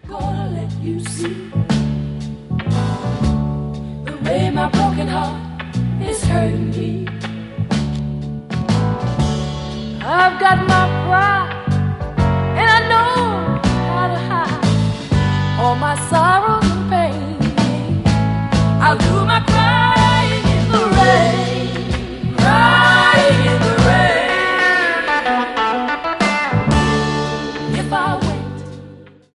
Gonna let you see the way my broken heart is hurting me. I've got my pride, and I know how to hide all my sorrows.